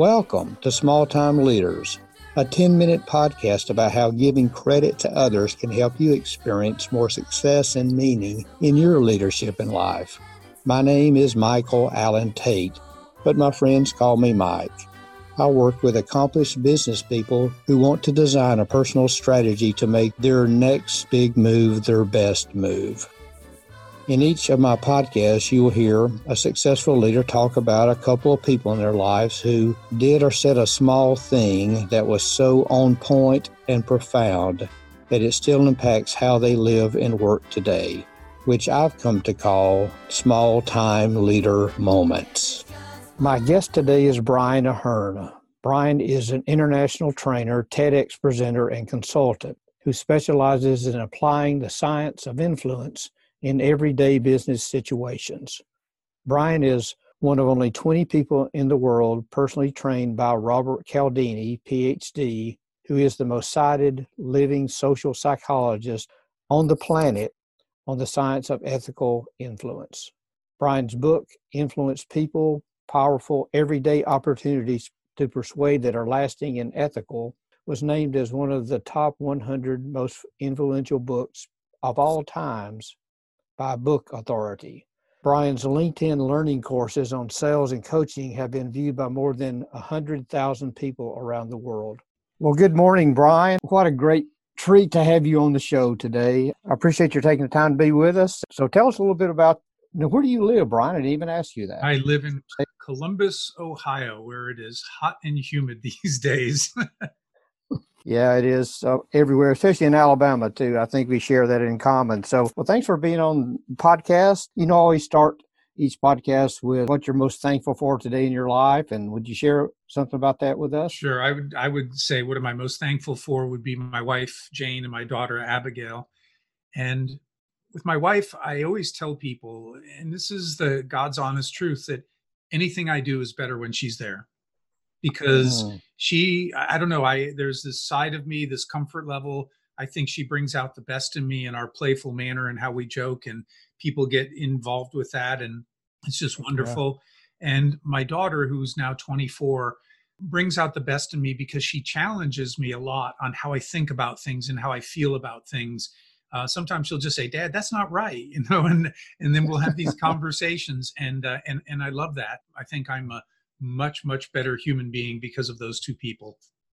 Welcome to Small Time Leaders, a 10-minute podcast about how giving credit to others can help you experience more success and meaning in your leadership in life. My name is Michael Allen Tate, but my friends call me Mike. I work with accomplished business people who want to design a personal strategy to make their next big move their best move. In each of my podcasts, you will hear a successful leader talk about a couple of people in their lives who did or said a small thing that was so on point and profound that it still impacts how they live and work today, which I've come to call small-time leader moments. My guest today is Brian Ahern. Brian is an international trainer, TEDx presenter, and consultant who specializes in applying the science of influence in everyday business situations. Brian is one of only 20 people in the world personally trained by Robert Cialdini, PhD, who is the most cited living social psychologist on the planet on the science of ethical influence. Brian's book, Influence People, Powerful Everyday Opportunities to Persuade that are Lasting and Ethical, was named as one of the top 100 most influential books of all times by Book Authority. Brian's LinkedIn learning courses on sales and coaching have been viewed by more than 100,000 people around the world. Well, good morning, Brian. What a great treat to have you on the show today. I appreciate you taking the time to be with us. So tell us a little bit about, where do you live, Brian? I didn't even ask you that. I live in Columbus, Ohio, where it is hot and humid these days. Yeah, it is everywhere, especially in Alabama, too. I think we share that in common. So, well, thanks for being on the podcast. I always start each podcast with what you're most thankful for today in your life. And would you share something about that with us? Sure. I would say what am I most thankful for would be my wife, Jane, and my daughter, Abigail. And with my wife, I always tell people, and this is the God's honest truth, that anything I do is better when she's there. Because I don't know, there's this side of me, this comfort level. I think she brings out the best in me in our playful manner and how we joke, and people get involved with that. And it's just wonderful. Yeah. And my daughter, who's now 24, brings out the best in me because she challenges me a lot on how I think about things and how I feel about things. Sometimes she'll just say, "Dad, that's not right," and then we'll have these conversations. And I love that. I think I'm a much better human being because of those two people.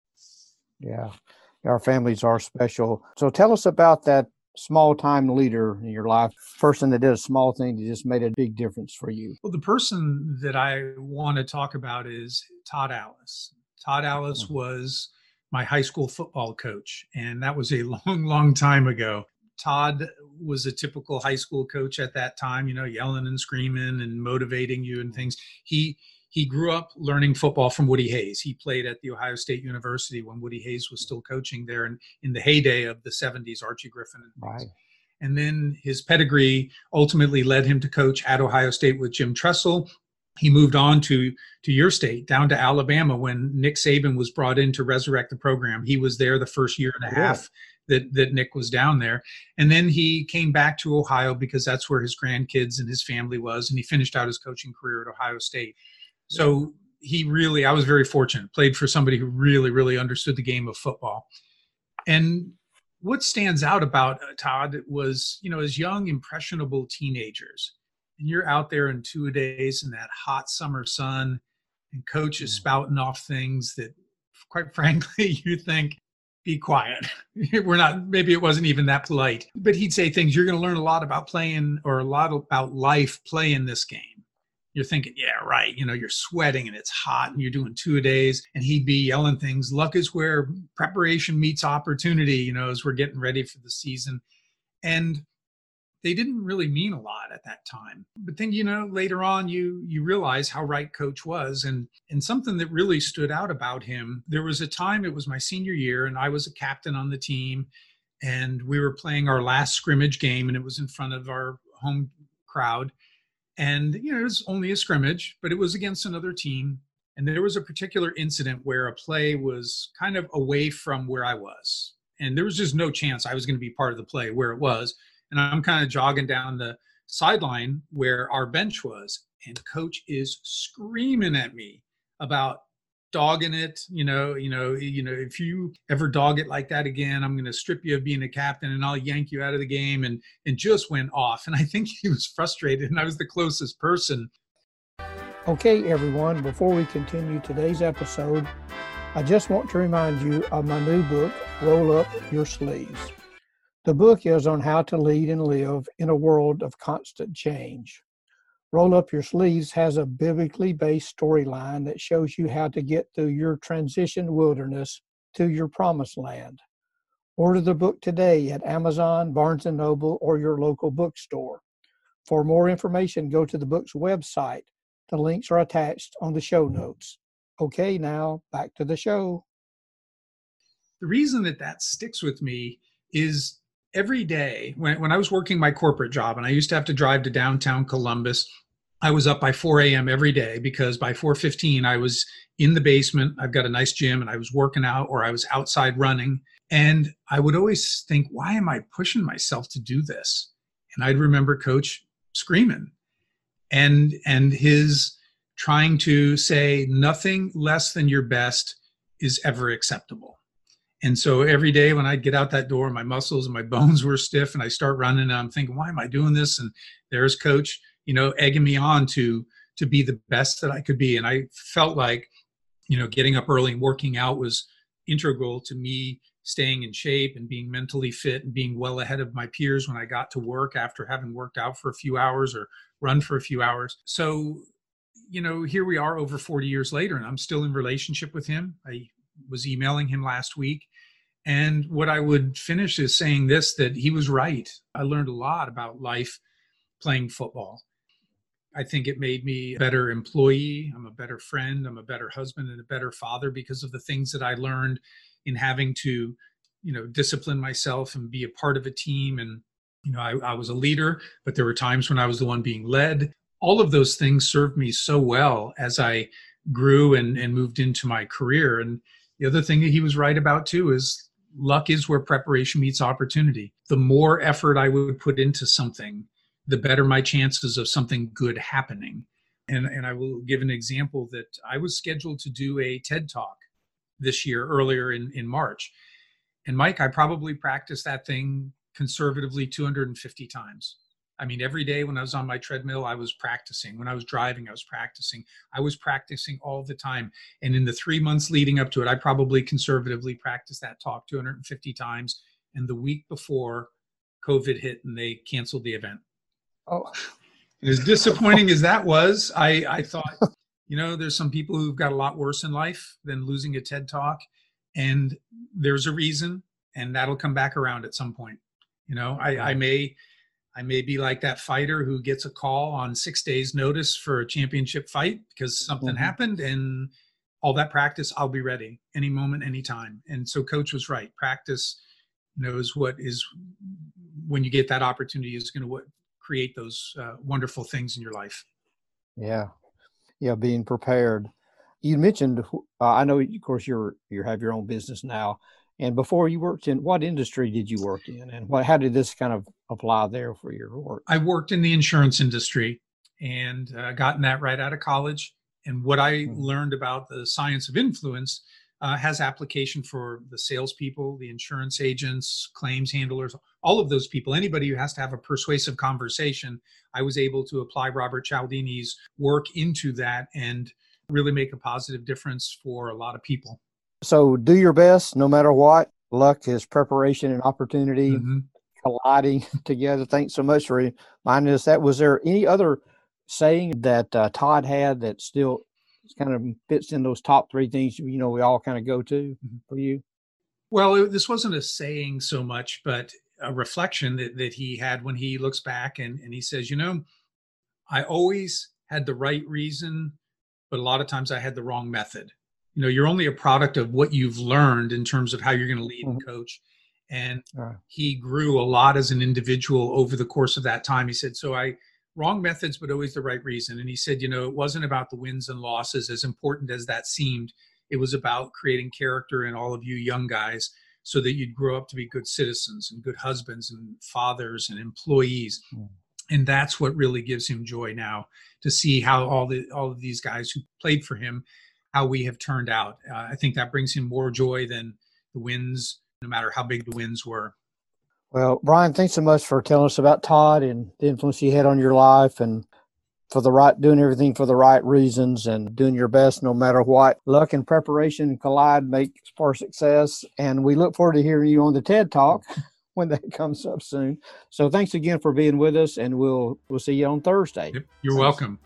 Yeah, our families are special. So tell us about that small time leader in your life, person that did a small thing that just made a big difference for you. Well, the person that I want to talk about is Todd Alice. Todd Alice was my high school football coach, and that was a long time ago. Todd was a typical high school coach at that time, yelling and screaming and motivating you and things. He grew up learning football from Woody Hayes. He played at The Ohio State University when Woody Hayes was still coaching there in the heyday of the 70s, Archie Griffin and things. Right. And then his pedigree ultimately led him to coach at Ohio State with Jim Tressel. He moved on to your state, down to Alabama, when Nick Saban was brought in to resurrect the program. He was there the first year and a half that Nick was down there. And then he came back to Ohio because that's where his grandkids and his family was. And he finished out his coaching career at Ohio State. So I was very fortunate, played for somebody who really understood the game of football. And what stands out about Todd was, as young, impressionable teenagers, and you're out there in two-a-days in that hot summer sun, and coach is spouting off things that, quite frankly, you think, be quiet. Maybe it wasn't even that polite, but he'd say things, you're going to learn a lot about playing, or a lot about life playing this game. You're thinking, yeah, right. You're sweating and it's hot and you're doing two-a-days, and he'd be yelling things. Luck is where preparation meets opportunity, as we're getting ready for the season. And they didn't really mean a lot at that time. But then, later on, you realize how right Coach was. And something that really stood out about him, there was a time, it was my senior year, and I was a captain on the team, and we were playing our last scrimmage game, and it was in front of our home crowd. And, it was only a scrimmage, but it was against another team. And there was a particular incident where a play was kind of away from where I was. And there was just no chance I was going to be part of the play where it was. And I'm kind of jogging down the sideline where our bench was. And Coach is screaming at me about dogging it, if you ever dog it like that again, I'm going to strip you of being a captain and I'll yank you out of the game, and just went off. And I think he was frustrated, and I was the closest person. Okay, everyone, before we continue today's episode, I just want to remind you of my new book, Roll Up Your Sleeves. The book is on how to lead and live in a world of constant change. Roll Up Your Sleeves has a biblically based storyline that shows you how to get through your transition wilderness to your promised land. Order the book today at Amazon, Barnes & Noble, or your local bookstore. For more information, go to the book's website. The links are attached on the show notes. Okay, now back to the show. The reason that sticks with me is every day when I was working my corporate job, and I used to have to drive to downtown Columbus, I was up by 4 a.m. every day, because by 4:15 I was in the basement. I've got a nice gym, and I was working out, or I was outside running. And I would always think, why am I pushing myself to do this? And I'd remember Coach screaming and his trying to say nothing less than your best is ever acceptable. And so every day when I'd get out that door, my muscles and my bones were stiff, and I start running, and I'm thinking, why am I doing this? And there's Coach, egging me on to be the best that I could be. And I felt like, getting up early and working out was integral to me staying in shape and being mentally fit and being well ahead of my peers when I got to work after having worked out for a few hours or run for a few hours. So, here we are over 40 years later, and I'm still in relationship with him. I was emailing him last week. And what I would finish is saying this, that he was right. I learned a lot about life playing football. I think it made me a better employee. I'm a better friend. I'm a better husband and a better father because of the things that I learned in having to, discipline myself and be a part of a team. And, I was a leader, but there were times when I was the one being led. All of those things served me so well as I grew and moved into my career. And the other thing that he was right about too is luck is where preparation meets opportunity. The more effort I would put into something, the better my chances of something good happening. And I will give an example that I was scheduled to do a TED Talk this year, earlier in March. And Mike, I probably practiced that thing conservatively 250 times. I mean, every day when I was on my treadmill, I was practicing. When I was driving, I was practicing. I was practicing all the time. And in the 3 months leading up to it, I probably conservatively practiced that talk 250 times. And the week before, COVID hit and they canceled the event. Oh, and as disappointing as that was, I thought, there's some people who've got a lot worse in life than losing a TED Talk. And there's a reason, and that'll come back around at some point. I may be like that fighter who gets a call on 6 days notice for a championship fight because something happened, and all that practice, I'll be ready any moment, anytime. And so Coach was right. Practice is what is, when you get that opportunity, is going to create those wonderful things in your life. Yeah. Being prepared. You mentioned, I know, of course, you have your own business now. And before, you worked in what industry did you work in, and how did this kind of apply there for your work? I worked in the insurance industry and gotten that right out of college. And what I learned about the science of influence has application for the salespeople, the insurance agents, claims handlers, all of those people. Anybody who has to have a persuasive conversation, I was able to apply Robert Cialdini's work into that and really make a positive difference for a lot of people. So do your best no matter what. Luck is preparation and opportunity colliding together. Thanks so much for reminding us that. Was there any other saying that Todd had that still kind of fits in those top three things, we all kind of go to for you? Well, this wasn't a saying so much, but a reflection that he had when he looks back and he says, I always had the right reason, but a lot of times I had the wrong method. You're only a product of what you've learned in terms of how you're going to lead and coach. And he grew a lot as an individual over the course of that time. He said, wrong methods, but always the right reason. And he said, it wasn't about the wins and losses, as important as that seemed. It was about creating character in all of you young guys so that you'd grow up to be good citizens and good husbands and fathers and employees. And that's what really gives him joy now, to see how all of these guys who played for him, how we have turned out. I think that brings him more joy than the wins, no matter how big the wins were. Well, Brian, thanks so much for telling us about Todd and the influence he had on your life, and doing everything for the right reasons and doing your best no matter what. Luck and preparation collide make for success. And we look forward to hearing you on the TED Talk when that comes up soon. So thanks again for being with us, and we'll see you on Thursday. Yep, you're welcome.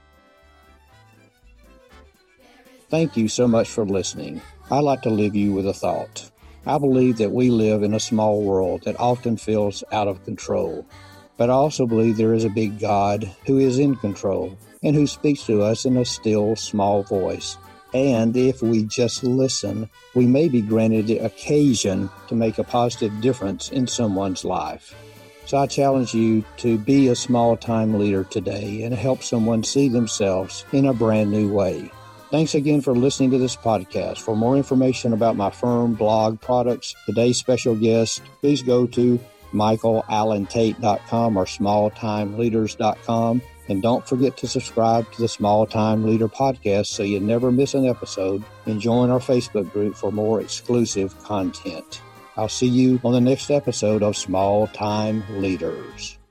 Thank you so much for listening. I'd like to leave you with a thought. I believe that we live in a small world that often feels out of control. But I also believe there is a big God who is in control and who speaks to us in a still, small voice. And if we just listen, we may be granted the occasion to make a positive difference in someone's life. So I challenge you to be a small-time leader today and help someone see themselves in a brand new way. Thanks again for listening to this podcast. For more information about my firm, blog, products, today's special guest, please go to michaelallentate.com or smalltimeleaders.com. And don't forget to subscribe to the Small Time Leader podcast so you never miss an episode. And join our Facebook group for more exclusive content. I'll see you on the next episode of Small Time Leaders.